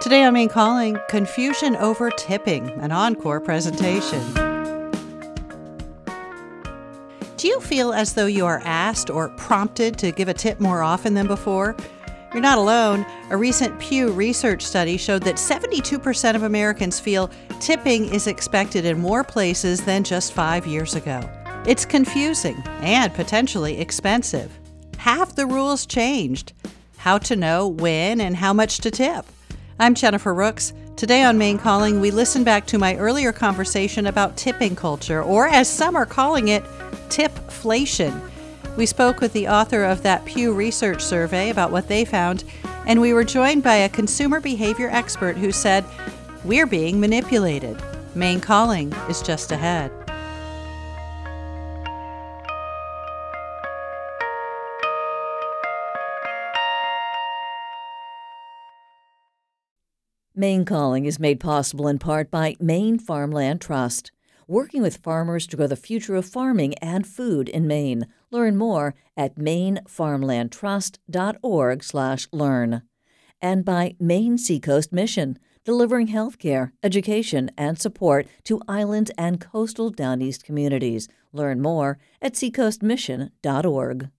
Today on Main Calling, confusion over tipping, an encore presentation. Do you feel as though you are asked or prompted to give a tip more often than before? You're not alone. A recent Pew Research study showed that 72% of Americans feel tipping is expected in more places than just 5 years ago. It's confusing and potentially expensive. Have the rules changed? How to know when and how much to tip? I'm Jennifer Rooks. Today on Main Calling, we listen back to my earlier conversation about tipping culture, or as some are calling it, tipflation. We spoke with the author of that Pew Research survey about what they found, and we were joined by a consumer behavior expert who said, "We're being manipulated." Main Calling is just ahead. Maine Calling is made possible in part by Maine Farmland Trust, working with farmers to grow the future of farming and food in Maine. Learn more at mainfarmlandtrust.org/learn. And by Maine Seacoast Mission, delivering healthcare, education, and support to island and coastal Down East communities. Learn more at seacoastmission.org.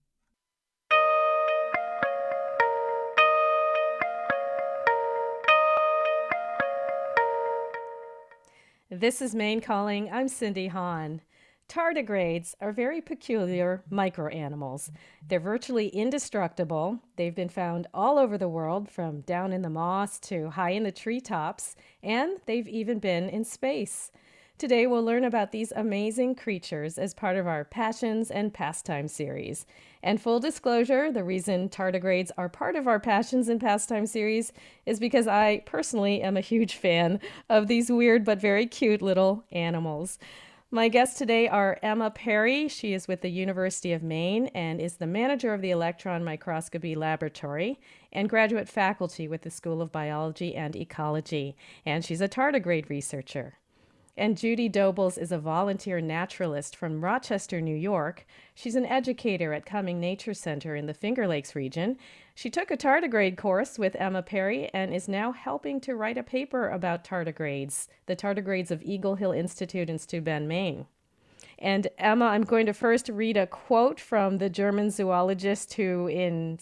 This is Maine Calling. I'm Cindy Hahn. Tardigrades are very peculiar microanimals. They're virtually indestructible. They've been found all over the world, from down in the moss to high in the treetops, and they've even been in space. Today we'll learn about these amazing creatures as part of our Passions and Pastime series. And full disclosure, the reason tardigrades are part of our Passions and Pastime series is because I personally am a huge fan of these weird but very cute little animals. My guests today are Emma Perry. She is with the University of Maine and is the manager of the Electron Microscopy Laboratory and graduate faculty with the School of Biology and Ecology. And she's a tardigrade researcher. And Judy Dobles is a volunteer naturalist from Rochester, New York. She's an educator at Cumming Nature Center in the Finger Lakes region. She took a tardigrade course with Emma Perry and is now helping to write a paper about tardigrades, the tardigrades of Eagle Hill Institute in Steuben, Maine. And Emma, I'm going to first read a quote from the German zoologist who in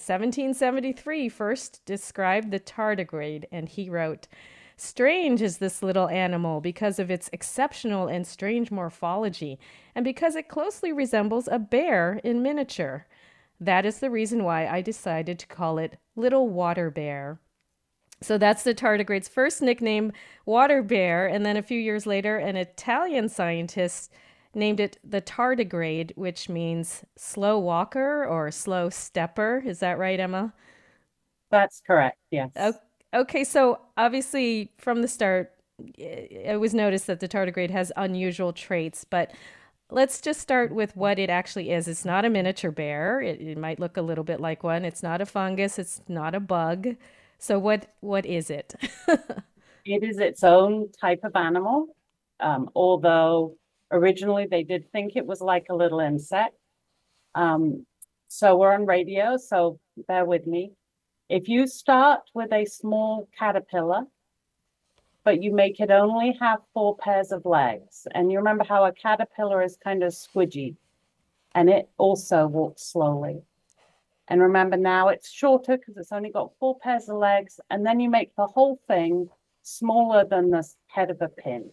1773 first described the tardigrade, and he wrote, "Strange is this little animal because of its exceptional and strange morphology, and because it closely resembles a bear in miniature. That is the reason why I decided to call it Little Water Bear." So that's the tardigrade's first nickname, water bear, and then a few years later, an Italian scientist named it the tardigrade, which means slow walker or slow stepper. Is that right, Emma? That's correct, yes. Okay, so obviously from the start, it was noticed that the tardigrade has unusual traits, but let's just start with what it actually is. It's not a miniature bear. It might look a little bit like one. It's not a fungus. It's not a bug. So what is it? It is its own type of animal, although originally they did think it was like a little insect. So we're on radio, so bear with me. If you start with a small caterpillar, but you make it only have 4 pairs of legs, and you remember how a caterpillar is kind of squidgy, and it also walks slowly. And remember now it's shorter because it's only got 4 pairs of legs, and then you make the whole thing smaller than the head of a pin.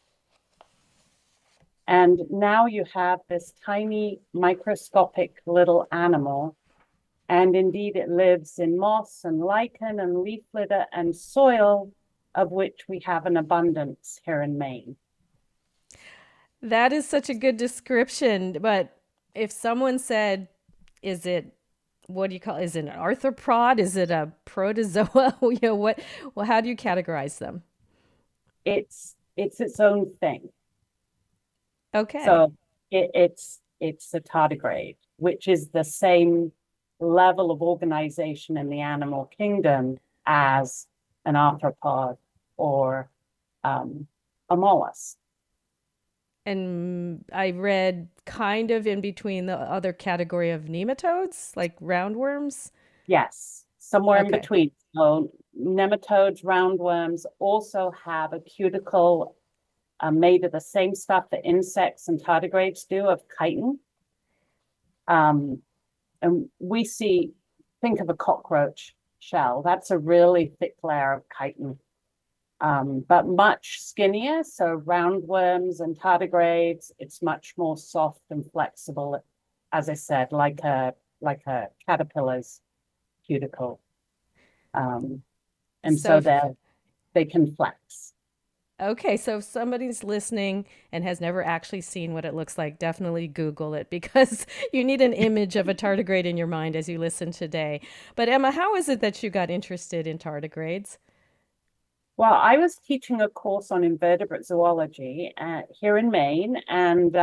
And now you have this tiny microscopic little animal. And indeed, it lives in moss and lichen and leaf litter and soil, of which we have an abundance here in Maine. That is such a good description. But if someone said, is it, what do you call it? Is it an arthropod? Is it a protozoa? How do you categorize them? It's its own thing. Okay. So it's a tardigrade, which is the same level of organization in the animal kingdom as an arthropod or a mollusk. And I read kind of in between the other category of nematodes, like roundworms. Yes. somewhere in Okay. between. So nematodes, roundworms also have a cuticle made of the same stuff that insects and tardigrades do, of chitin. And we see, think of a cockroach shell. That's a really thick layer of chitin, but much skinnier. So roundworms and tardigrades, it's much more soft and flexible, as I said, like a caterpillar's cuticle. And So, so they can flex. okay, so if somebody's listening and has never actually seen what it looks like, definitely Google it because you need an image of a tardigrade in your mind as you listen today. But Emma, how is it that you got interested in tardigrades? Well, I was teaching a course on invertebrate zoology here in Maine, and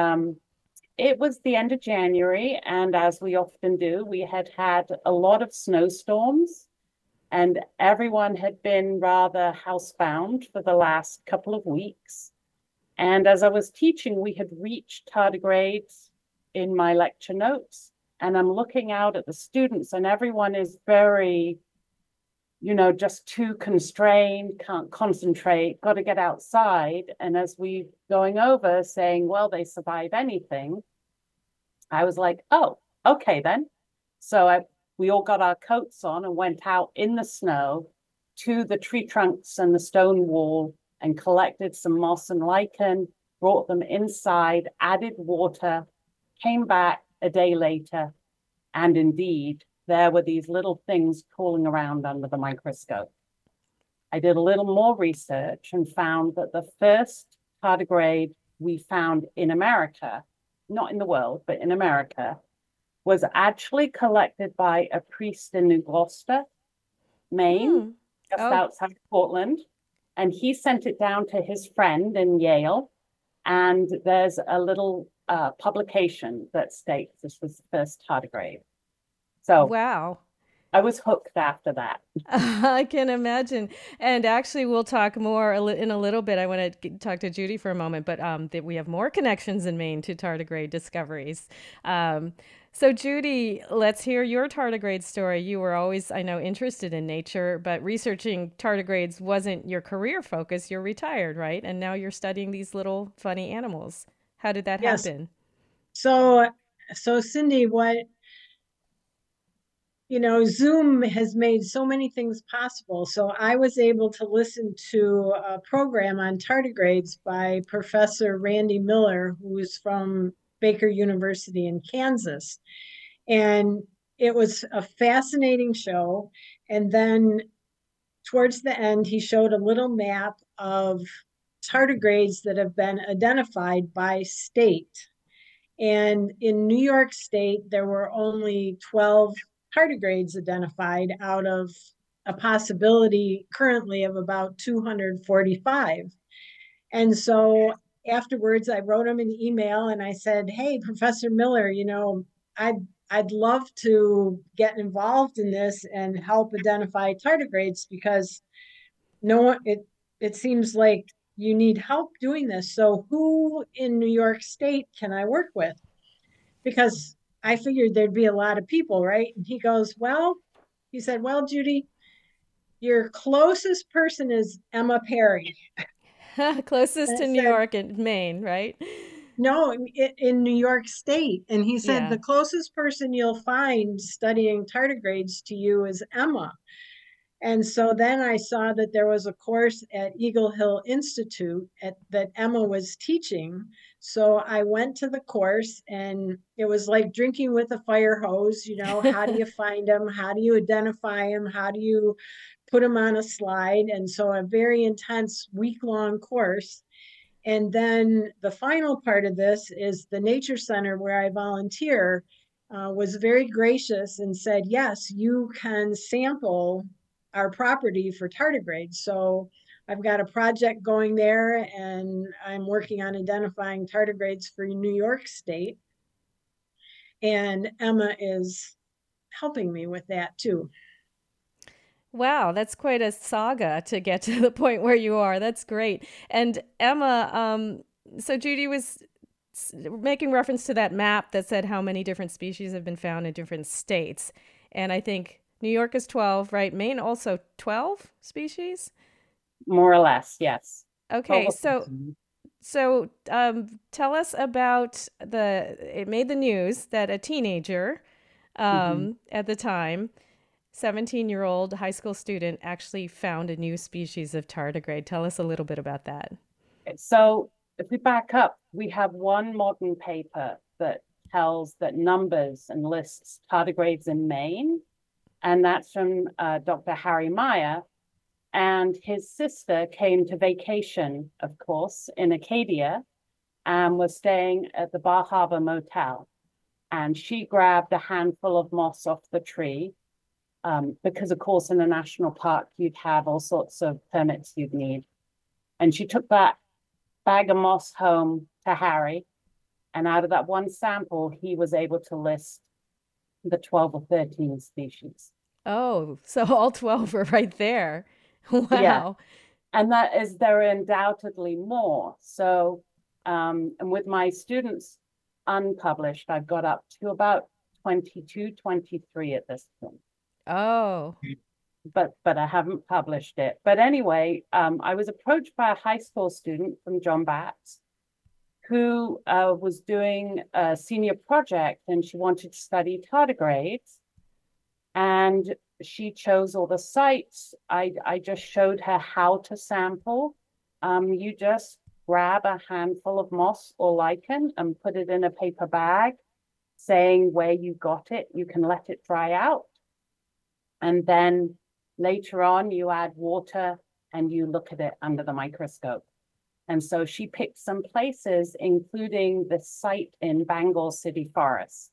it was the end of January. And as we often do, we had a lot of snowstorms, and everyone had been rather housebound for the last couple of weeks. And as I was teaching, we had reached tardigrades in my lecture notes. And I'm looking out at the students, and everyone is very, just too constrained, can't concentrate, got to get outside. And as we going over saying, well, they survive anything, I was like, oh, okay then. So we all got our coats on and went out in the snow to the tree trunks and the stone wall and collected some moss and lichen, brought them inside, added water, came back a day later, and indeed, there were these little things crawling around under the microscope. I did a little more research and found that the first tardigrade we found in America, not in the world, but in America, was actually collected by a priest in New Gloucester, Maine, just Oh, outside Portland. And he sent it down to his friend in Yale. And there's a little publication that states this was the first tardigrade. So wow. I was hooked after that. I can imagine. And actually, we'll talk more in a little bit. I want to talk to Judy for a moment, but that we have more connections in Maine to tardigrade discoveries. So, Judy, let's hear your tardigrade story. You were always, I know, interested in nature, but researching tardigrades wasn't your career focus. You're retired, right? And now you're studying these little funny animals. How did that Yes. happen? So, Cindy, Zoom has made so many things possible. So I was able to listen to a program on tardigrades by Professor Randy Miller, who's from Baker University in Kansas. And it was a fascinating show. And then towards the end, he showed a little map of tardigrades that have been identified by state. And in New York State, there were only 12 tardigrades identified out of a possibility currently of about 245. And so afterwards, I wrote him an email and I said, hey, Professor Miller, I'd love to get involved in this and help identify tardigrades because it seems like you need help doing this. So who in New York State can I work with? Because I figured there'd be a lot of people, right? And he said, well, Judy, your closest person is Emma Perry. Closest And to I New said, York and Maine, right? no, in New York State. And he said, Yeah. the closest person you'll find studying tardigrades to you is Emma. And so then I saw that there was a course at Eagle Hill Institute that Emma was teaching. So I went to the course and it was like drinking with a fire hose. How do you find them? How do you identify them? How do you put them on a slide? And so a very intense week-long course. And then the final part of this is the Nature Center where I volunteer was very gracious and said, yes, you can sample our property for tardigrades. So I've got a project going there and I'm working on identifying tardigrades for New York State. And Emma is helping me with that too. Wow, that's quite a saga to get to the point where you are. That's great. And Emma, so Judy was making reference to that map that said how many different species have been found in different states. And I think New York is 12, right? Maine also 12 species? More or less, yes. Okay, Over so 14. tell us about it made the news that a teenager Mhm. at the time, 17-year-old high school student, actually found a new species of tardigrade. Tell us a little bit about that. So if we back up, we have one modern paper that tells that numbers and lists tardigrades in Maine, and that's from Dr. Harry Meyer. And his sister came to vacation, of course, in Acadia and was staying at the Bar Harbor Motel. And she grabbed a handful of moss off the tree because, of course, in a national park, you'd have all sorts of permits you'd need. And she took that bag of moss home to Harry. And out of that one sample, he was able to list the 12 or 13 species. Oh, so all 12 are right there. Yeah. Wow. And there are undoubtedly more. So, and with my students unpublished, I've got up to about 22, 23 at this point. Oh, But I haven't published it. But anyway, I was approached by a high school student from John Batts who was doing a senior project and she wanted to study tardigrades. And she chose all the sites. I just showed her how to sample. You just grab a handful of moss or lichen and put it in a paper bag, saying where you got it. You can let it dry out. And then later on, you add water and you look at it under the microscope. And so she picked some places, including the site in Bangor City Forest.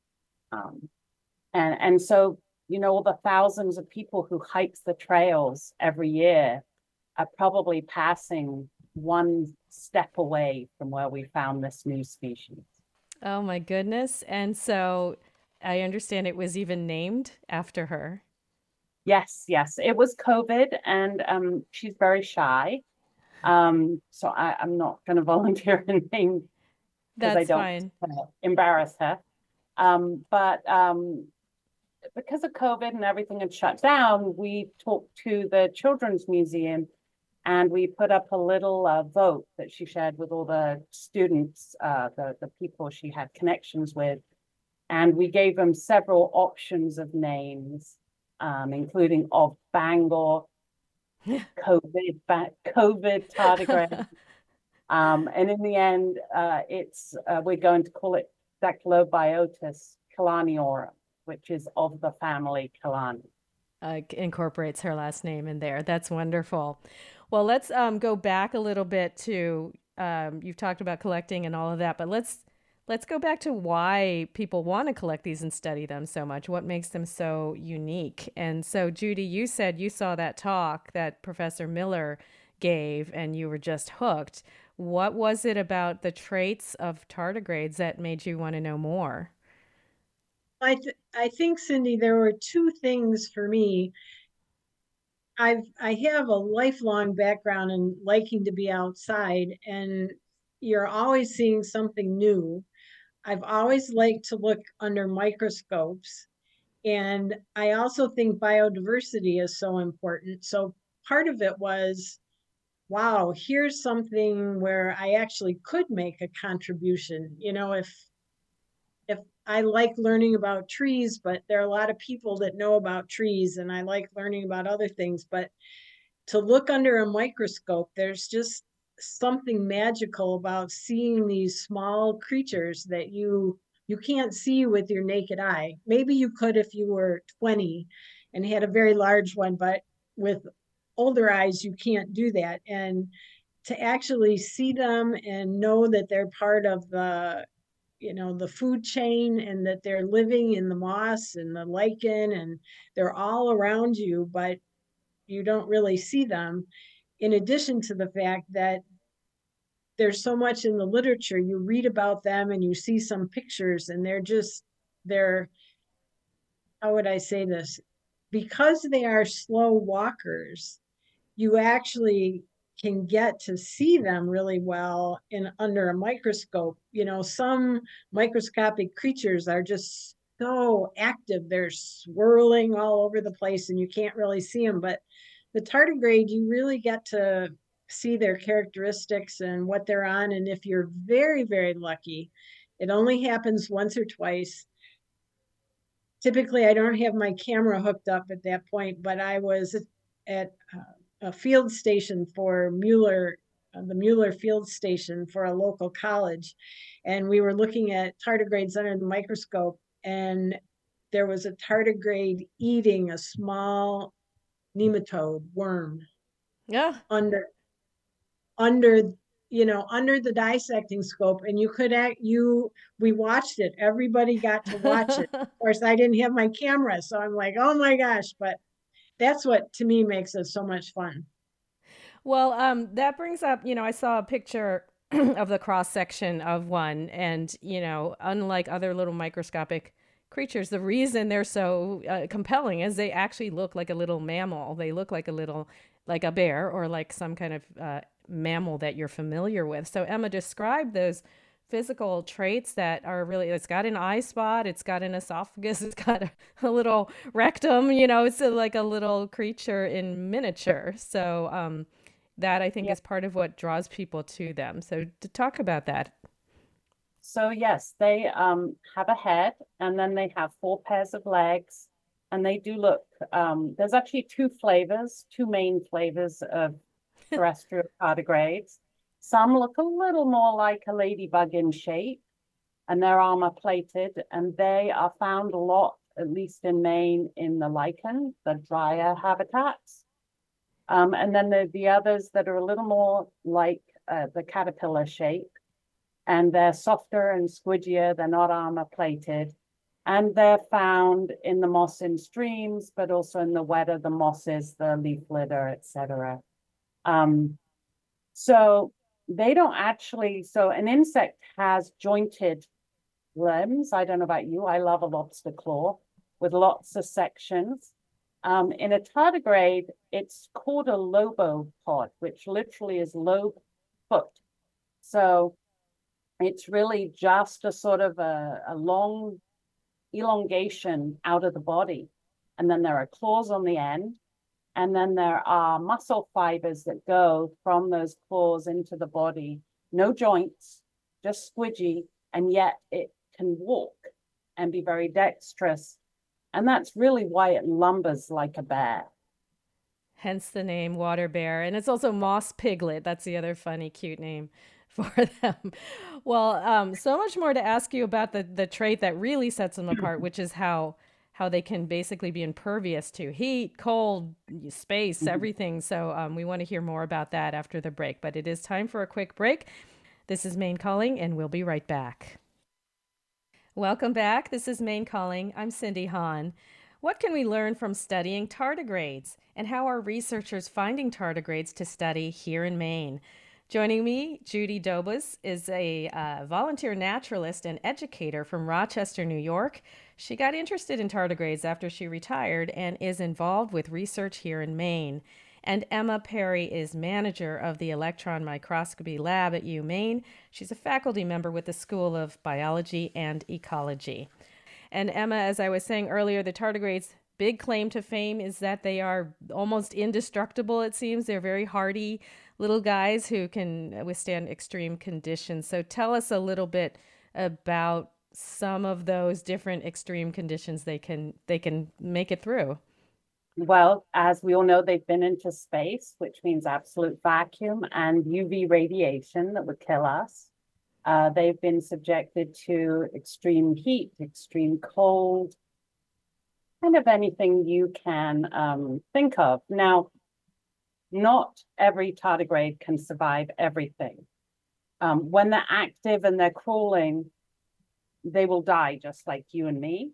And so, all the thousands of people who hike the trails every year are probably passing one step away from where we found this new species. oh my goodness. And so I understand it was even named after her. Yes, yes. It was COVID, and she's very shy. So I'm not going to volunteer a name because I That's don't fine. embarrass her. But because of COVID and everything had shut down, we talked to the Children's Museum and we put up a little vote that she shared with all the students, the people she had connections with. And we gave them several options of names, including of Bangor, COVID tardigrade. And in the end, we're going to call it Dactylobiotis kalaniorum, which is of the family Kalani. Incorporates her last name in there. That's wonderful. Well, let's go back a little bit to you've talked about collecting and all of that, but let's go back to why people want to collect these and study them so much. What makes them so unique? And so, Judy, you said you saw that talk that Professor Miller gave and you were just hooked. What was it about the traits of tardigrades that made you want to know more? I think, Cindy, there were two things for me. I have a lifelong background in liking to be outside, and you're always seeing something new. I've always liked to look under microscopes, and I also think biodiversity is so important. So part of it was, wow, here's something where I actually could make a contribution. If I like learning about trees, but there are a lot of people that know about trees, and I like learning about other things. But to look under a microscope, there's just something magical about seeing these small creatures that you can't see with your naked eye. Maybe you could if you were 20 and had a very large one, but with older eyes, you can't do that. And to actually see them and know that they're part of the food chain and that they're living in the moss and the lichen and they're all around you, but you don't really see them. In addition to the fact that there's so much in the literature, you read about them and you see some pictures and they're, how would I say this? Because they are slow walkers, you actually can get to see them really well in under a microscope. Some microscopic creatures are just so active. They're swirling all over the place and you can't really see them. But the tardigrade, you really get to see their characteristics and what they're on. And if you're very, very lucky, it only happens once or twice. Typically, I don't have my camera hooked up at that point, but I was at a field station for Mueller, the Mueller field station for a local college. And we were looking at tardigrades under the microscope, and there was a tardigrade eating a small nematode worm Yeah. under under the dissecting scope, and we watched it. Everybody got to watch it. Of course, I didn't have my camera, so I'm like, oh my gosh, but that's what to me makes it so much fun. Well, that brings up, I saw a picture of the cross section of one, and, unlike other little microscopic creatures, the reason they're so compelling is they actually look like a little mammal. They look like like a bear or like some kind of mammal that you're familiar with. So Emma described those physical traits that are really, it's got an eye spot, it's got an esophagus, it's got a little rectum, it's like a little creature in miniature. So that I think Yeah. is part of what draws people to them. So to talk about that. So yes, they have a head, and then they have 4 pairs of legs, and they do look. There's actually two main flavors of terrestrial tardigrades. Some look a little more like a ladybug in shape, and they're armor plated, and they are found a lot, at least in Maine, in the lichen, the drier habitats. And then there are the others that are a little more like the caterpillar shape, and they're softer and squidgier. They're not armor plated, and they're found in the moss in streams, but also in the wetter the mosses, the leaf litter, etc. So they don't actually. So an insect has jointed limbs. I don't know about you. I love a lobster claw with lots of sections. In a tardigrade, it's called a lobopod, which literally is lobe foot. So it's really just a sort of a long elongation out of the body. And then there are claws on the end. And then there are muscle fibers that go from those claws into the body. No joints, just squidgy. And yet it can walk and be very dexterous. And that's really why it lumbers like a bear. Hence the name water bear. And it's also moss piglet. That's the other funny, cute name for them. Well, so much more to ask you about the trait that really sets them apart, which is how they can basically be impervious to heat, cold, space, everything. So we want to hear more about that after the break. But it is time for a quick break. This is Maine Calling, and we'll be right back. Welcome back. This is Maine Calling. I'm Cindy Hahn. What can we learn from studying tardigrades, and how are researchers finding tardigrades to study here in Maine? Joining me, Judy Dobas is a volunteer naturalist and educator from Rochester, New York. She got interested in tardigrades after she retired and is involved with research here in Maine. And Emma Perry is manager of the Electron Microscopy Lab at UMaine. She's a faculty member with the School of Biology and Ecology. And Emma, as I was saying earlier, the tardigrades' big claim to fame is that they are almost indestructible, it seems. They're very hardy little guys who can withstand extreme conditions. So tell us a little bit about some of those different extreme conditions they can make it through. Well, as we all know, they've been into space, which means absolute vacuum and UV radiation that would kill us. They've been subjected to extreme heat, extreme cold, kind of anything you can think of. Now, not every tardigrade can survive everything. When they're active and they're crawling, they will die just like you and me.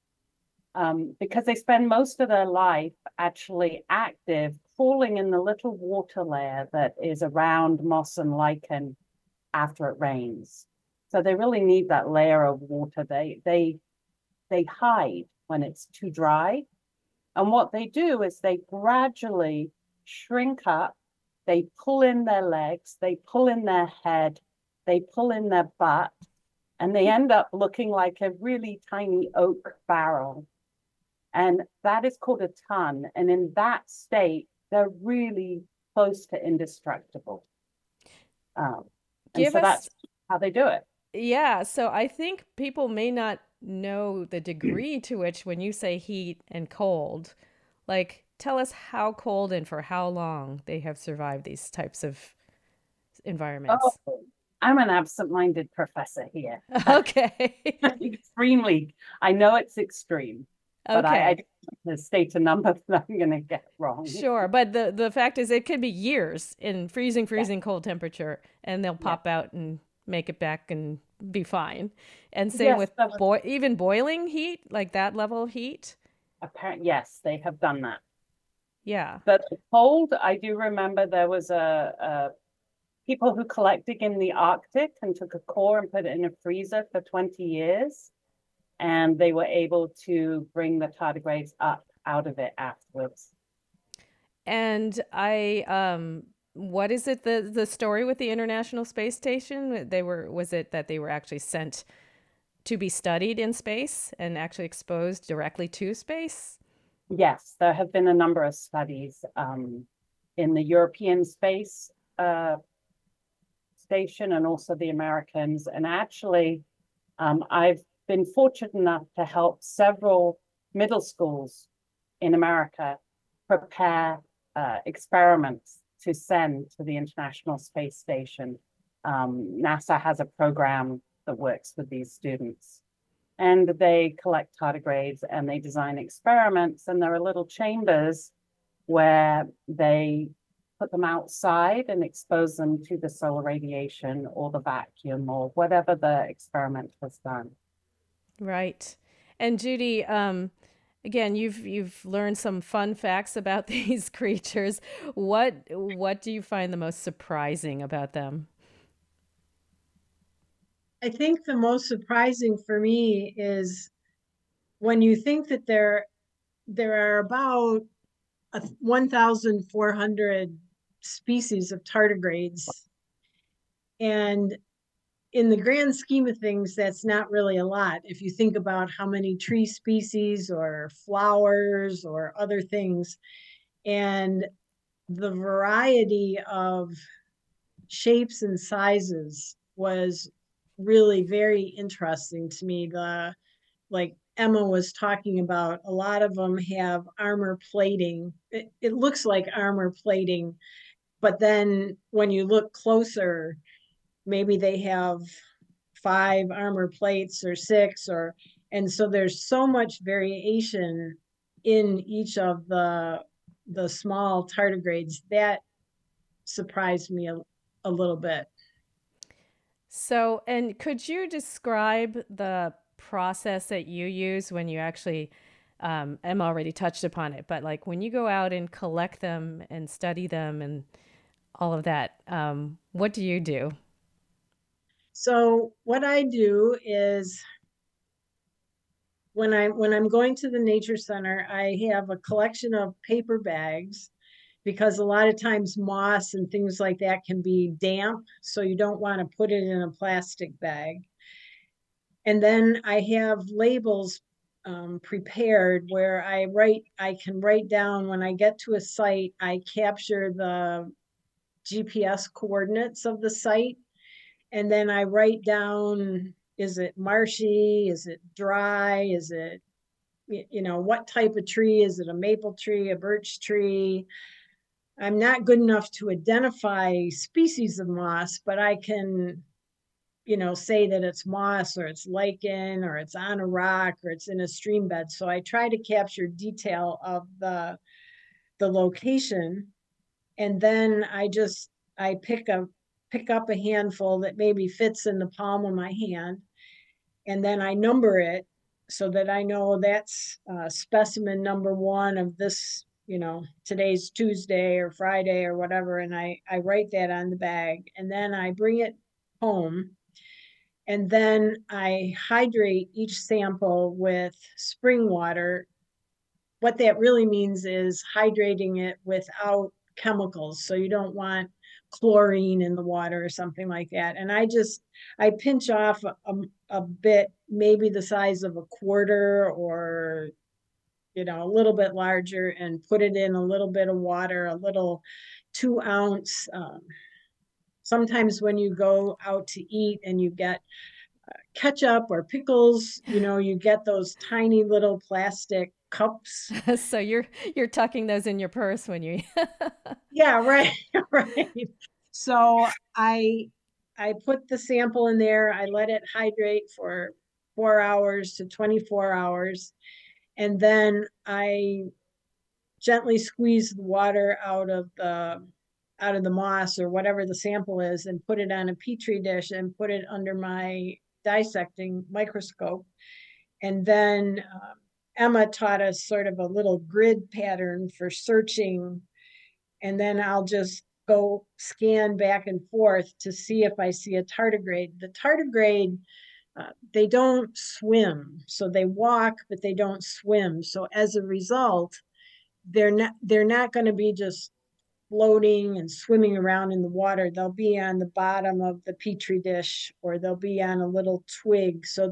Because they spend most of their life actually active, crawling in the little water layer that is around moss and lichen after it rains. So they really need that layer of water. They hide when it's too dry. And what they do is they gradually shrink up, they pull in their legs, they pull in their head, they pull in their butt, and they end up looking like a really tiny oak barrel. And that is called a ton. And in that state, they're really close to indestructible. And Give so us, that's how they do it. yeah. So I think people may not know the degree to which, when you say heat and cold, like tell us how cold and for how long they have survived these types of Oh, environments. I'm an absent-minded professor here. Okay. Extremely. I know it's extreme, but I Okay. don't state a number that I'm going to get wrong. Sure, but the fact is it could be years in freezing, Yeah, freezing cold temperature, and they'll yeah. pop out and make it back and be fine. And same Yes, with even boiling heat, like that level of heat. apparently, yes, they have done that. Yeah. But the cold, I do remember there was a people who collected in the Arctic and took a core and put it in a freezer for 20 years. And they were able to bring the tardigrades up out of it afterwards. And what is it, the story with the International Space Station? Was it that they were actually sent to be studied in space and actually exposed directly to space? Yes, there have been a number of studies in the European space station and also the Americans. And actually, I've been fortunate enough to help several middle schools in America prepare experiments to send to the International Space Station. NASA has a program that works with these students. And they collect tardigrades and they design experiments. And there are little chambers where they put them outside and expose them to the solar radiation or the vacuum or whatever the experiment has done. Right. And Judy, again, you've learned some fun facts about these creatures. What do you find the most surprising about them? I think the most surprising for me is when you think that there are about 1,400 species of tardigrades, and in the grand scheme of things, that's not really a lot. If you think about how many tree species or flowers or other things, and the variety of shapes and sizes was really very interesting to me. Like Emma was talking about, a lot of them have armor plating. It looks like armor plating, but then when you look closer, maybe they have 5 armor plates or 6, or and so there's so much variation in each of the small tardigrades that surprised me a little bit. So, and could you describe the process that you use when you actually, Emma already touched upon it, but like when you go out and collect them and study them and all of that, what do you do? So what I do is when I'm going to the nature center, I have a collection of paper bags because a lot of times moss and things like that can be damp, so you don't want to put it in a plastic bag. And then I have labels prepared where I can write down when I get to a site, I capture the GPS coordinates of the site, and then I write down, is it marshy? Is it dry? Is it, what type of tree? Is it a maple tree, a birch tree? I'm not good enough to identify species of moss, but I can, say that it's moss or it's lichen or it's on a rock or it's in a stream bed. So I try to capture detail of the location, and then I pick up a handful that maybe fits in the palm of my hand, and then I number it so that I know that's specimen number 1 of this, today's Tuesday or Friday or whatever, and I write that on the bag, and then I bring it home, and then I hydrate each sample with spring water. What that really means is hydrating it without chemicals. So you don't want chlorine in the water or something like that. And I pinch off a bit, maybe the size of a quarter or, a little bit larger, and put it in a little bit of water, a little 2 ounce. Sometimes when you go out to eat and you get ketchup or pickles, you get those tiny little plastic cups. So you're tucking those in your purse when you Yeah, right, right. So I put the sample in there. I let it hydrate for 4 hours to 24 hours. And then I gently squeeze the water out of the moss or whatever the sample is, and put it on a petri dish and put it under my dissecting microscope. And then Emma taught us sort of a little grid pattern for searching. And then I'll just go scan back and forth to see if I see a tardigrade. The tardigrade, they don't swim. So they walk, but they don't swim. So as a result, they're not going to be just floating and swimming around in the water. They'll be on the bottom of the petri dish, or they'll be on a little twig. So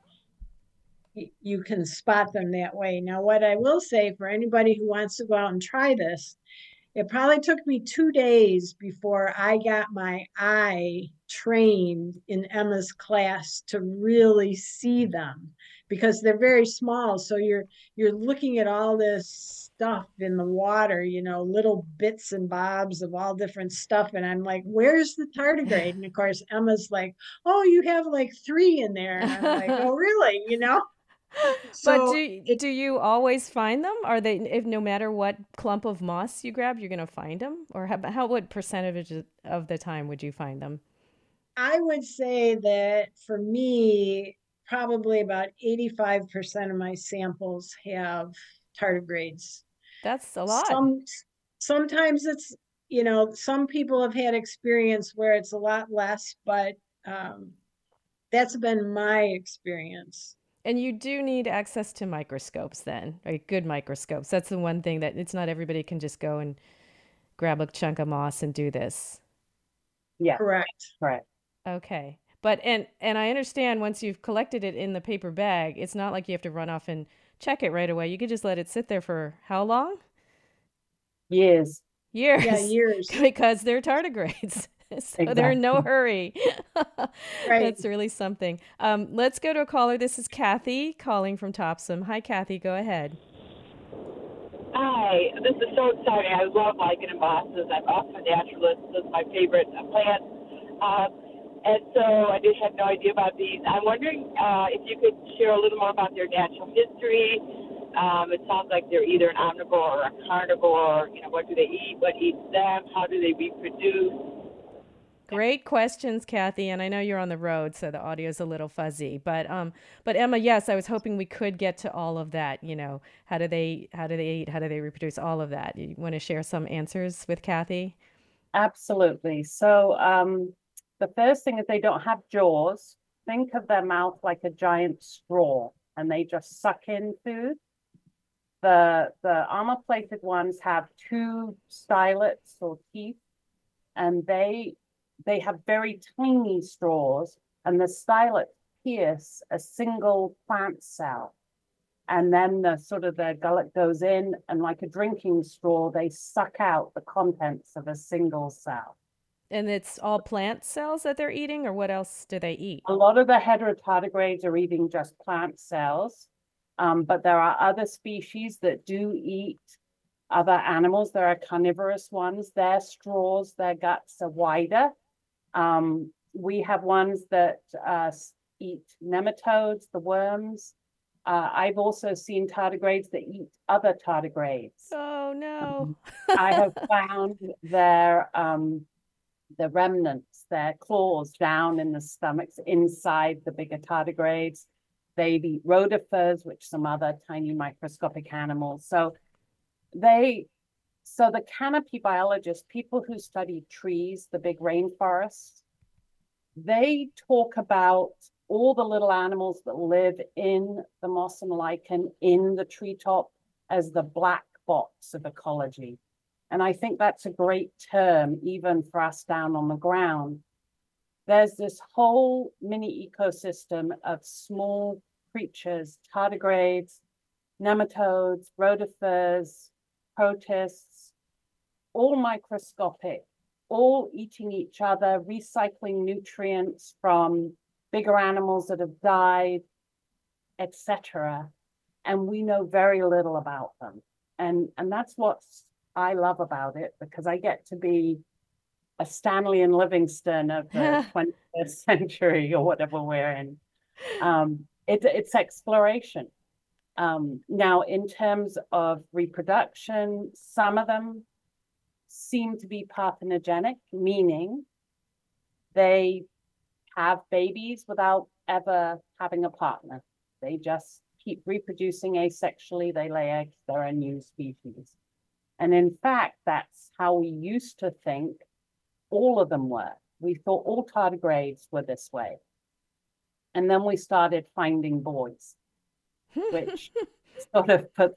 you can spot them that way. Now, what I will say for anybody who wants to go out and try this, it probably took me 2 days before I got my eye trained in Emma's class to really see them, because they're very small. So you're looking at all this stuff in the water, little bits and bobs of all different stuff. And I'm like, where's the tardigrade? And of course, Emma's like, oh, you have like 3 in there. And I'm like, oh, really? But So do you always find them? Are they, if no matter what clump of moss you grab, you're going to find them? Or what percentage of the time would you find them? I would say that for me, probably about 85% of my samples have tardigrades. That's a lot. Sometimes it's, some people have had experience where it's a lot less, but that's been my experience. And you do need access to microscopes then, right? Good microscopes. That's the one thing that it's not everybody can just go and grab a chunk of moss and do this. Yeah, Correct. Okay. But and I understand once you've collected it in the paper bag, it's not like you have to run off and check it right away. You could just let it sit there for how long? years. Years. Yeah, years. Because they're tardigrades. So they're in no hurry. Right. That's really something. Let's go to a caller. This is Kathy calling from Topsom. Hi, Kathy. Go ahead. Hi, this is so exciting. I love lichen and mosses. I'm also a naturalist. This is my favorite plant. And so I did have no idea about these. I'm wondering if you could share a little more about their natural history. It sounds like they're either an omnivore or a carnivore. What do they eat? What eats them? How do they reproduce? Great questions, Kathy. And I know you're on the road, so the audio is a little fuzzy. But Emma, yes, I was hoping we could get to all of that. How do they eat? How do they reproduce? All of that. You want to share some answers with Kathy? Absolutely. So the first thing is they don't have jaws. Think of their mouth like a giant straw, and they just suck in food. The armor-plated ones have 2 stylets or teeth, and they have very tiny straws, and the stylets pierce a single plant cell. And then their gullet goes in, and like a drinking straw, they suck out the contents of a single cell. And it's all plant cells that they're eating, or what else do they eat? A lot of the heterotardigrades are eating just plant cells, but there are other species that do eat other animals. There are carnivorous ones. Their straws, their guts are wider. We have ones that eat nematodes, the worms. I've also seen tardigrades that eat other tardigrades. Oh, no. I have found the remnants, their claws down in the stomachs inside the bigger tardigrades. They eat rotifers, which some other tiny microscopic animals. So the canopy biologists, people who study trees, the big rainforests, they talk about all the little animals that live in the moss and lichen in the treetop as the black box of ecology. And I think that's a great term, even for us down on the ground. There's this whole mini ecosystem of small creatures, tardigrades, nematodes, rotifers, protists, all microscopic, all eating each other, recycling nutrients from bigger animals that have died, etc. And we know very little about them. And that's what I love about it, because I get to be a Stanley and Livingston of the 20th century or whatever we're in. It's exploration. Now, in terms of reproduction, some of them seem to be parthenogenic, meaning they have babies without ever having a partner. They just keep reproducing asexually. They lay eggs. They're a new species. And in fact, that's how we used to think all of them were. We thought all tardigrades were this way. And then we started finding boys, which sort of put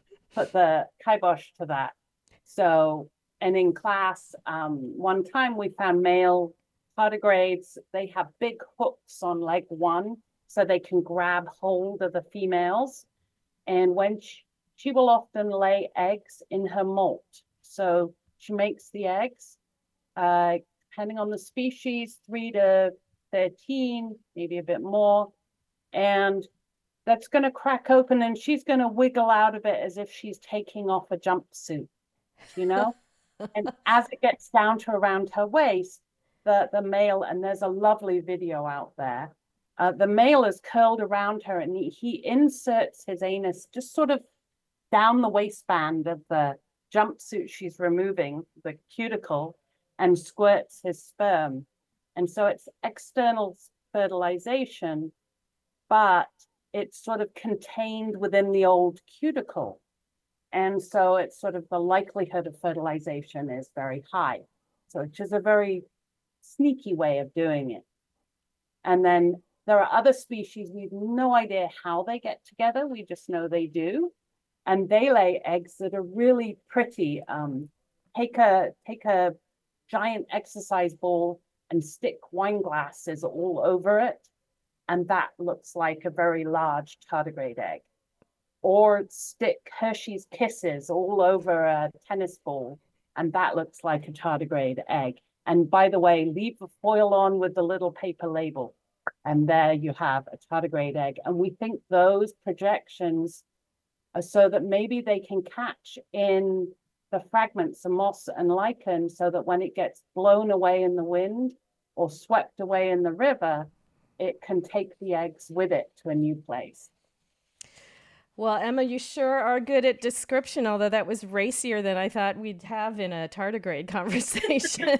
the kibosh to that. So, and in class, one time we found male tardigrades. They have big hooks on leg one, so they can grab hold of the females. And when she will often lay eggs in her molt. So she makes the eggs, depending on the species, 3 to 13, maybe a bit more. And that's going to crack open and she's going to wiggle out of it as if she's taking off a jumpsuit, you know? And as it gets down to around her waist, the male, and there's a lovely video out there, the male is curled around her and he inserts his anus just sort of down the waistband of the jumpsuit she's removing, the cuticle, and squirts his sperm. And so it's external fertilization, but it's sort of contained within the old cuticle. And so it's sort of the likelihood of fertilization is very high. So it's just a very sneaky way of doing it. And then there are other species, we have no idea how they get together. We just know they do. And they lay eggs that are really pretty. Take a giant exercise ball and stick wine glasses all over it. And that looks like a very large tardigrade egg. Or stick Hershey's Kisses all over a tennis ball. And that looks like a tardigrade egg. And by the way, leave the foil on with the little paper label. And there you have a tardigrade egg. And we think those projections are so that maybe they can catch in the fragments of moss and lichen so that when it gets blown away in the wind or swept away in the river, it can take the eggs with it to a new place. Well, Emma, you sure are good at description, although that was racier than I thought we'd have in a tardigrade conversation.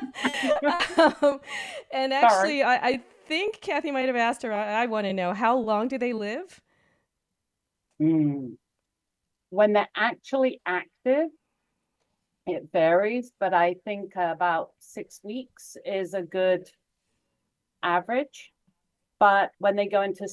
And actually, I think Kathy might have asked her, I want to know, how long do they live? When they're actually active, it varies, but I think about 6 weeks is a good average. But when they go into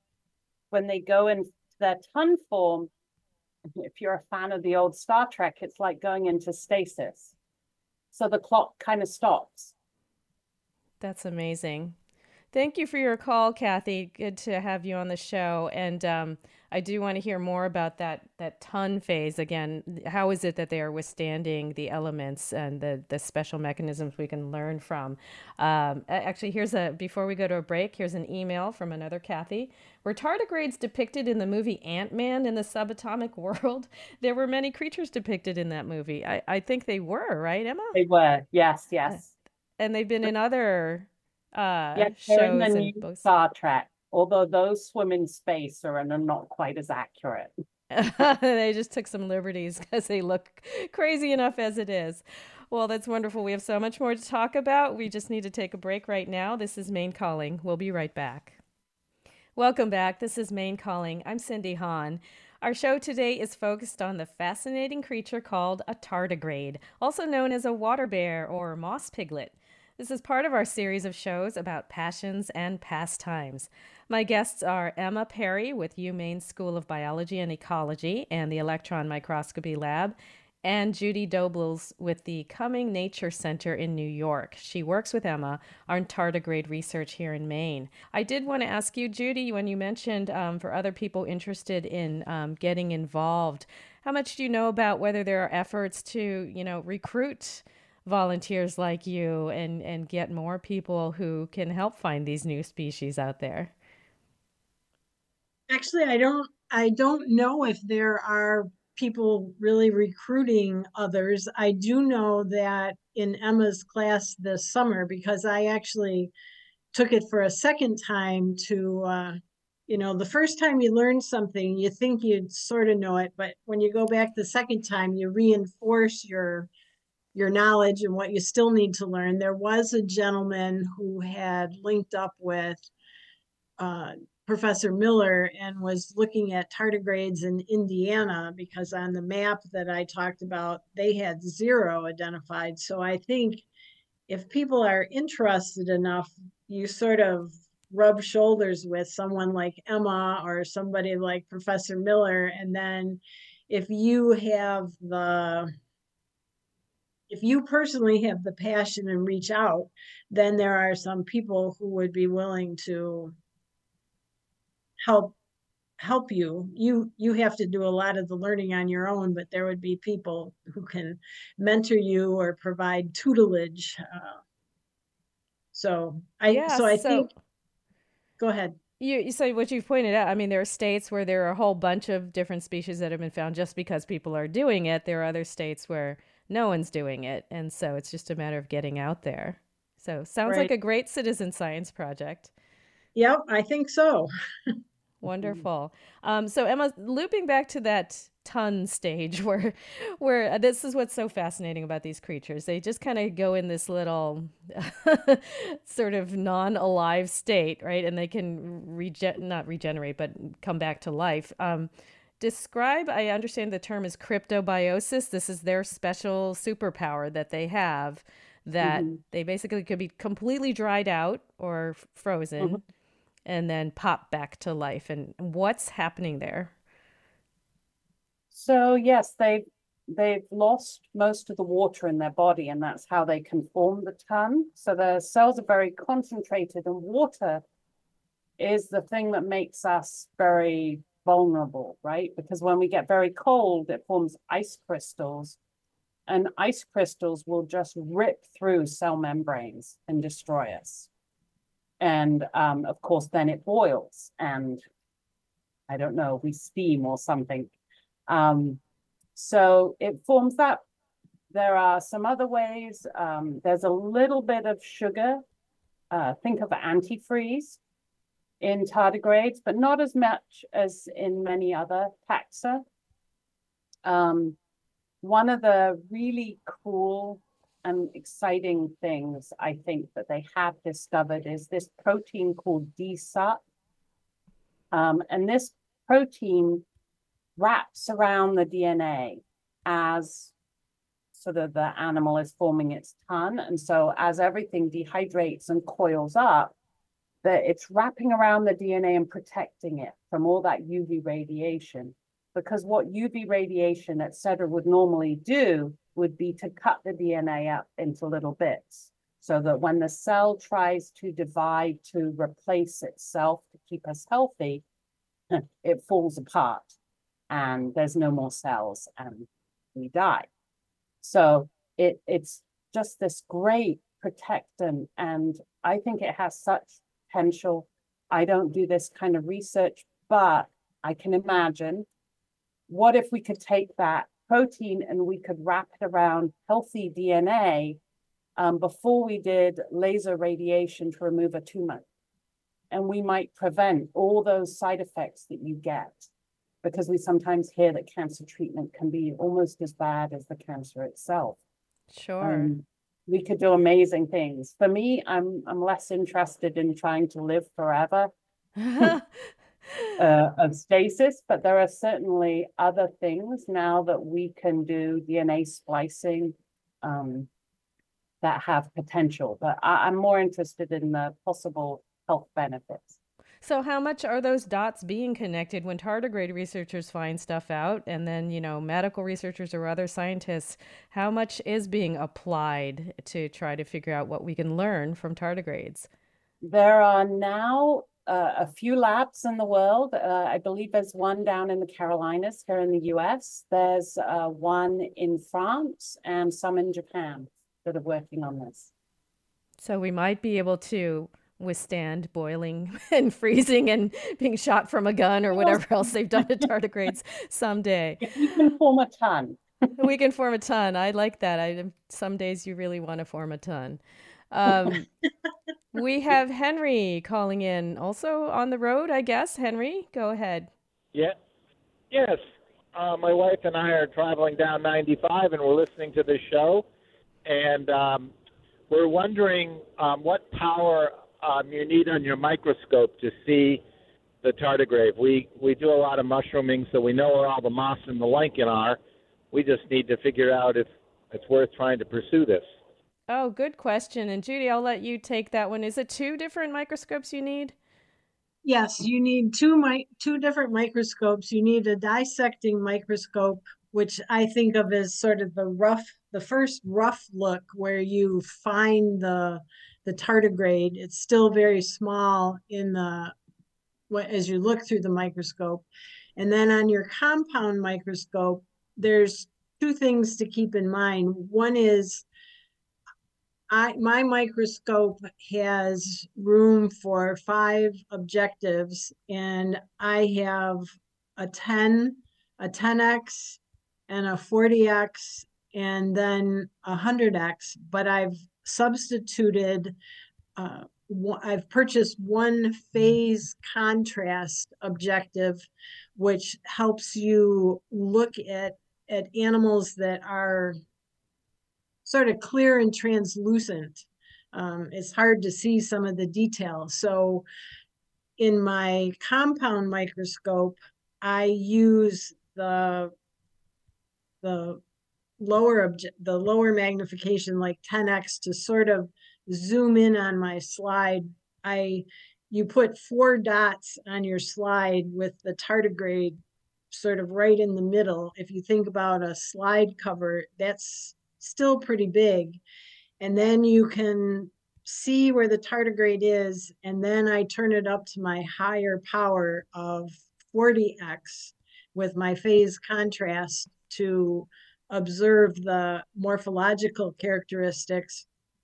their ton form, if you're a fan of the old Star Trek, it's like going into stasis. So the clock kind of stops. That's amazing. Thank you for your call, Kathy. Good to have you on the show. And I do want to hear more about that ton phase again. How is it that they are withstanding the elements and the special mechanisms we can learn from? Actually, before we go to a break, here's an email from another Kathy. Were tardigrades depicted in the movie Ant-Man in the Subatomic World? There were many creatures depicted in that movie. I think they were, right, Emma? They were, yes. And they've been in other shows in the new books. Star Trek, although those swim in space are not quite as accurate. They just took some liberties because they look crazy enough as it is. Well, that's wonderful. We have so much more to talk about. We just need to take a break right now. This is Maine Calling. We'll be right back. Welcome back. This is Maine Calling. I'm Cindy Hahn. Our show today is focused on the fascinating creature called a tardigrade, also known as a water bear or moss piglet. This is part of our series of shows about passions and pastimes. My guests are Emma Perry with UMaine School of Biology and Ecology and the Electron Microscopy Lab, and Judy Dobles with the Coming Nature Center in New York. She works with Emma on tardigrade research here in Maine. I did want to ask you, Judy, when you mentioned for other people interested in getting involved, how much do you know about whether there are efforts to, recruit volunteers like you and get more people who can help find these new species out there? Actually, I don't know if there are people really recruiting others. I do know that in Emma's class this summer, because I actually took it for a second time to the first time you learn something, you think you'd sort of know it, but when you go back the second time, you reinforce your knowledge and what you still need to learn. There was a gentleman who had linked up with Professor Miller and was looking at tardigrades in Indiana, because on the map that I talked about, they had 0 identified. So I think if people are interested enough, you sort of rub shoulders with someone like Emma or somebody like Professor Miller. And then if you personally have the passion and reach out, then there are some people who would be willing to help you. You have to do a lot of the learning on your own, but there would be people who can mentor you or provide tutelage. So Yeah, I so think, go ahead. you so what you've pointed out, I mean, there are states where there are a whole bunch of different species that have been found just because people are doing it. There are other states where no one's doing it, and so it's just a matter of getting out there. So sounds like Right. a great citizen science project. Yep, I think so. Wonderful. So Emma, looping back to that ton stage where this is what's so fascinating about these creatures. They just kind of go in this little sort of non-alive state, right? And they can not regenerate, but come back to life. Describe, I understand the term is cryptobiosis. This is their special superpower that they have, that Mhm. they basically could be completely dried out or frozen and then pop back to life. And what's happening there? So yes, they've lost most of the water in their body, and that's how they can form the ton. So their cells are very concentrated, and water is the thing that makes us very vulnerable, right? Because when we get very cold, it forms ice crystals, and ice crystals will just rip through cell membranes and destroy us. And of course, then it boils, and I don't know, we steam or something. So it forms that. There are some other ways. There's a little bit of sugar. Think of antifreeze in tardigrades, but not as much as in many other taxa. One of the really cool and exciting things I think that they have discovered is this protein called DSUT. And this protein wraps around the DNA as sort of the animal is forming its ton. And so as everything dehydrates and coils up, that it's wrapping around the DNA and protecting it from all that UV radiation. Because what UV radiation, et cetera, would normally do would be to cut the DNA up into little bits, so that when the cell tries to divide to replace itself to keep us healthy, it falls apart and there's no more cells and we die. So it's just this great protectant, and I think it has such potential. I don't do this kind of research, but I can imagine, what if we could take that protein and we could wrap it around healthy DNA before we did laser radiation to remove a tumor? And we might prevent all those side effects that you get, because we sometimes hear that cancer treatment can be almost as bad as the cancer itself. Sure. We could do amazing things. For me, I'm less interested in trying to live forever of stasis, but there are certainly other things now that we can do DNA splicing that have potential. But I'm more interested in the possible health benefits. So how much are those dots being connected when tardigrade researchers find stuff out and then, medical researchers or other scientists, how much is being applied to try to figure out what we can learn from tardigrades? There are now a few labs in the world. I believe there's one down in the Carolinas here in the US. There's one in France and some in Japan that are working on this. So we might be able to withstand boiling and freezing and being shot from a gun or whatever else they've done to tardigrades someday. You can form a ton. We can form a ton. I like that. Some days you really want to form a ton. We have Henry calling in, also on the road, I guess. Henry, go ahead. Yeah. Yes. My wife and I are traveling down 95, and we're listening to this show. And we're wondering what power you need on your microscope to see the tardigrade. We do a lot of mushrooming, so we know where all the moss and the lichen are. We just need to figure out if it's worth trying to pursue this. Oh, good question. And Judy, I'll let you take that one. Is it 2 different microscopes you need? Yes, you need two different microscopes. You need a dissecting microscope, which I think of as sort of the first rough look where you find the tardigrade. It's still very small as you look through the microscope. And then on your compound microscope, there's 2 things to keep in mind. One is my microscope has room for 5 objectives, and I have a 10, a 10x, and a 40x, and then a 100x. But I've substituted, I've purchased one phase contrast objective, which helps you look at animals that are sort of clear and translucent. It's hard to see some of the details. So in my compound microscope, I use the lower magnification, like 10x, to sort of zoom in on my slide. You put 4 dots on your slide with the tardigrade sort of right in the middle. If you think about a slide cover, that's still pretty big. And then you can see where the tardigrade is. And then I turn it up to my higher power of 40x with my phase contrast to observe the morphological characteristics.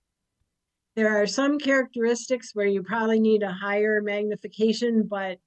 There are some characteristics where you probably need a higher magnification, but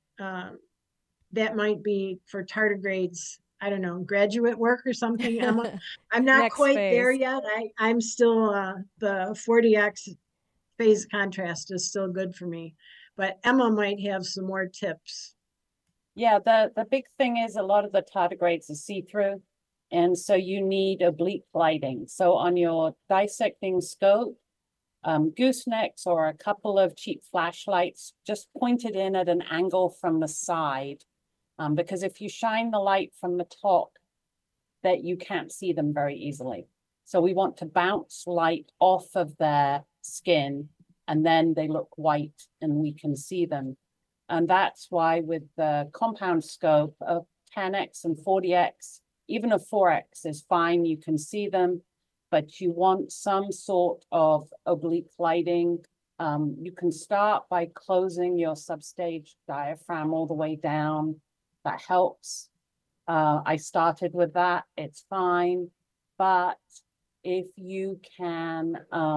that might be for tardigrades, I don't know, graduate work or something. I'm not Next quite phase. there yet. I'm still, the 40x phase contrast is still good for me, but Emma might have some more tips. Yeah, the big thing is a lot of the tardigrades are see-through, and so you need oblique lighting. So on your dissecting scope, goosenecks or a couple of cheap flashlights just pointed in at an angle from the side. Because if you shine the light from the top, that you can't see them very easily. So we want to bounce light off of their skin, and then they look white and we can see them. And that's why with the compound scope of 10x and 40x, even a 4x is fine, you can see them, but you want some sort of oblique lighting. You can start by closing your substage diaphragm all the way down. That helps. I started with that, it's fine. But if you can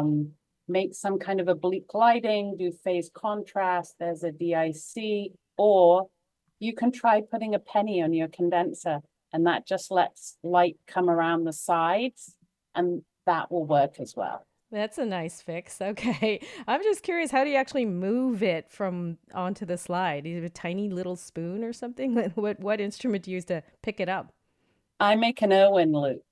make some kind of oblique lighting, do phase contrast, there's a DIC, or you can try putting a penny on your condenser, and that just lets light come around the sides, and that will work as well. That's a nice fix. Okay. I'm just curious, how do you actually move it from onto the slide? Do you have a tiny little spoon or something? What instrument do you use to pick it up? I make an Irwin loop.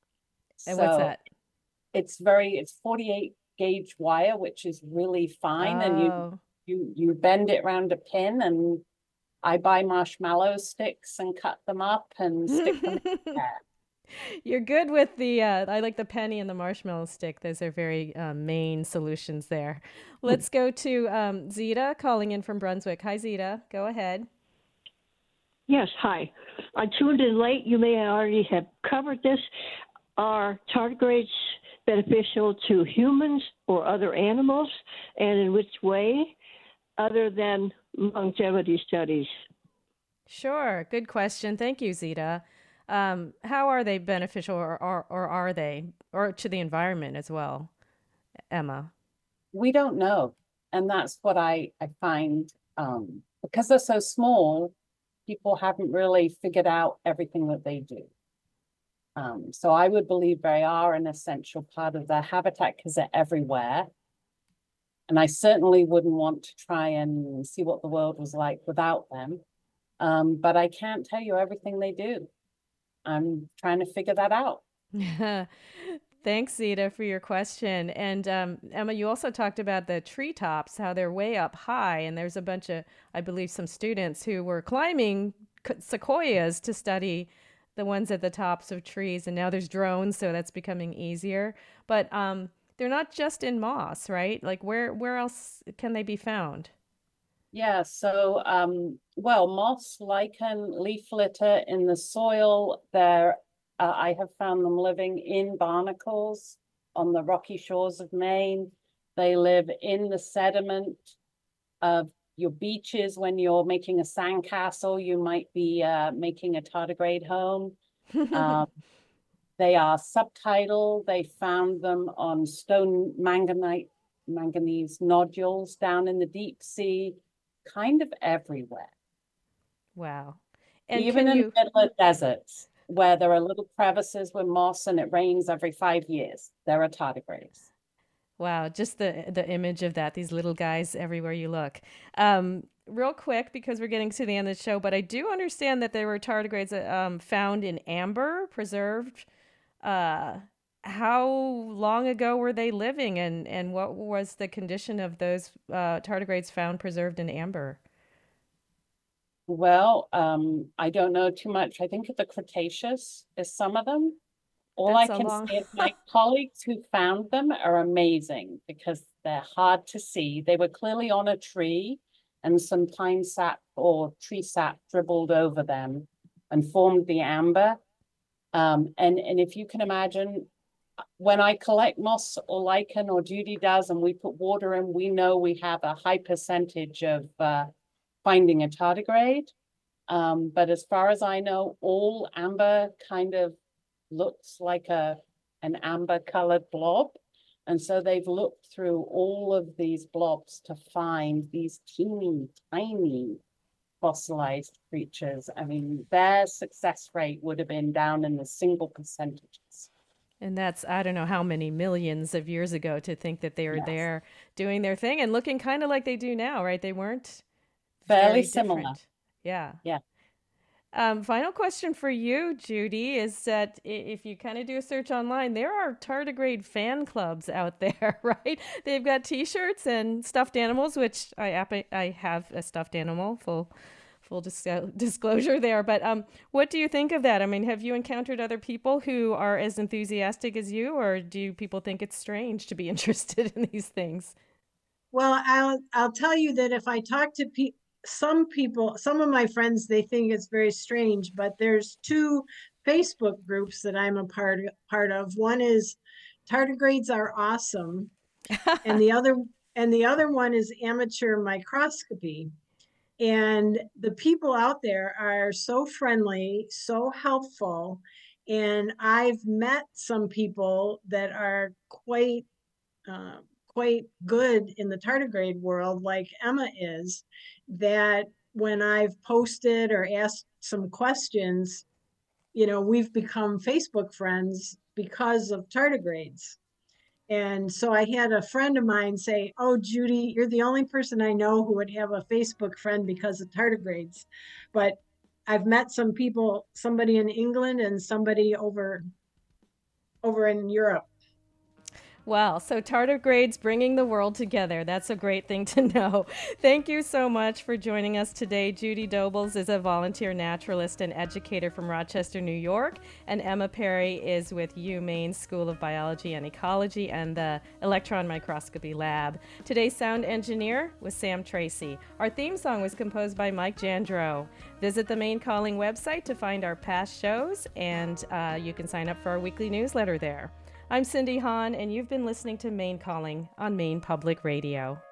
And what's that? It's 48 gauge wire, which is really fine. Oh. And you bend it around a pin, and I buy marshmallow sticks and cut them up and stick them in there. You're good with the, I like the penny and the marshmallow stick. Those are very main solutions there. Let's go to Zita calling in from Brunswick. Hi, Zita. Go ahead. Yes, hi. I tuned in late. You may already have covered this. Are tardigrades beneficial to humans or other animals, and in which way, other than longevity studies? Sure. Good question. Thank you, Zita. How are they beneficial, or are they, or to the environment as well, Emma? We don't know. And that's what I find, because they're so small, people haven't really figured out everything that they do. So I would believe they are an essential part of their habitat because they're everywhere. And I certainly wouldn't want to try and see what the world was like without them. But I can't tell you everything they do. I'm trying to figure that out. Thanks, Zita, for your question. And Emma, you also talked about the treetops, how they're way up high. And there's a bunch of, I believe, some students who were climbing sequoias to study the ones at the tops of trees. And now there's drones, so that's becoming easier. But they're not just in moss, right? Like where else can they be found? Yeah, so well, moss, lichen, leaf litter in the soil. There, I have found them living in barnacles on the rocky shores of Maine. They live in the sediment of your beaches. When you're making a sandcastle, you might be making a tardigrade home. They are subtidal. They found them on stone manganese nodules down in the deep sea, kind of everywhere. Wow. And even in the middle of deserts where there are little crevices with moss and it rains every 5 years, there are tardigrades. Wow, just the image of that, these little guys everywhere you look. Real quick, because we're getting to the end of the show, but I do understand that there were tardigrades found in amber, preserved. How long ago were they living, and what was the condition of those tardigrades found preserved in amber? Well, I don't know too much. I think the Cretaceous is some of them. All That's I a can long. say is my colleagues who found them are amazing because they're hard to see. They were clearly on a tree and some pine sap or tree sap dribbled over them and formed the amber. And if you can imagine, when I collect moss or lichen, or Judy does, and we put water in, we know we have a high percentage of finding a tardigrade. But as far as I know, all amber kind of looks like an amber colored blob. And so they've looked through all of these blobs to find these teeny tiny fossilized creatures. I mean, their success rate would have been down in the single percentages. And that's, I don't know how many millions of years ago, to think that they were there doing their thing and looking kind of like they do now, right? They weren't fairly very similar. Different. Yeah. Yeah. Final question for you, Judy, is that if you kind of do a search online, there are tardigrade fan clubs out there, right? They've got T-shirts and stuffed animals, which I have a stuffed animal, full disclosure there. But what do you think of that? I mean, have you encountered other people who are as enthusiastic as you, or do people think it's strange to be interested in these things? Well, I'll tell you that if I talk to some people, some of my friends, they think it's very strange, but there's two Facebook groups that I'm a part of. One is Tardigrades Are Awesome, and the other one is Amateur Microscopy. And the people out there are so friendly, so helpful. And I've met some people that are quite good in the tardigrade world, like Emma is, that when I've posted or asked some questions, we've become Facebook friends because of tardigrades. And so I had a friend of mine say, "Oh, Judy, you're the only person I know who would have a Facebook friend because of tardigrades." But I've met some people, somebody in England and somebody over in Europe. Well, so tardigrades bringing the world together. That's a great thing to know. Thank you so much for joining us today. Judy Dobles is a volunteer naturalist and educator from Rochester, New York, and Emma Perry is with UMaine School of Biology and Ecology and the Electron Microscopy Lab. Today's sound engineer was Sam Tracy. Our theme song was composed by Mike Jandro. Visit the Maine Calling website to find our past shows, and you can sign up for our weekly newsletter there. I'm Cindy Hahn, and you've been listening to Maine Calling on Maine Public Radio.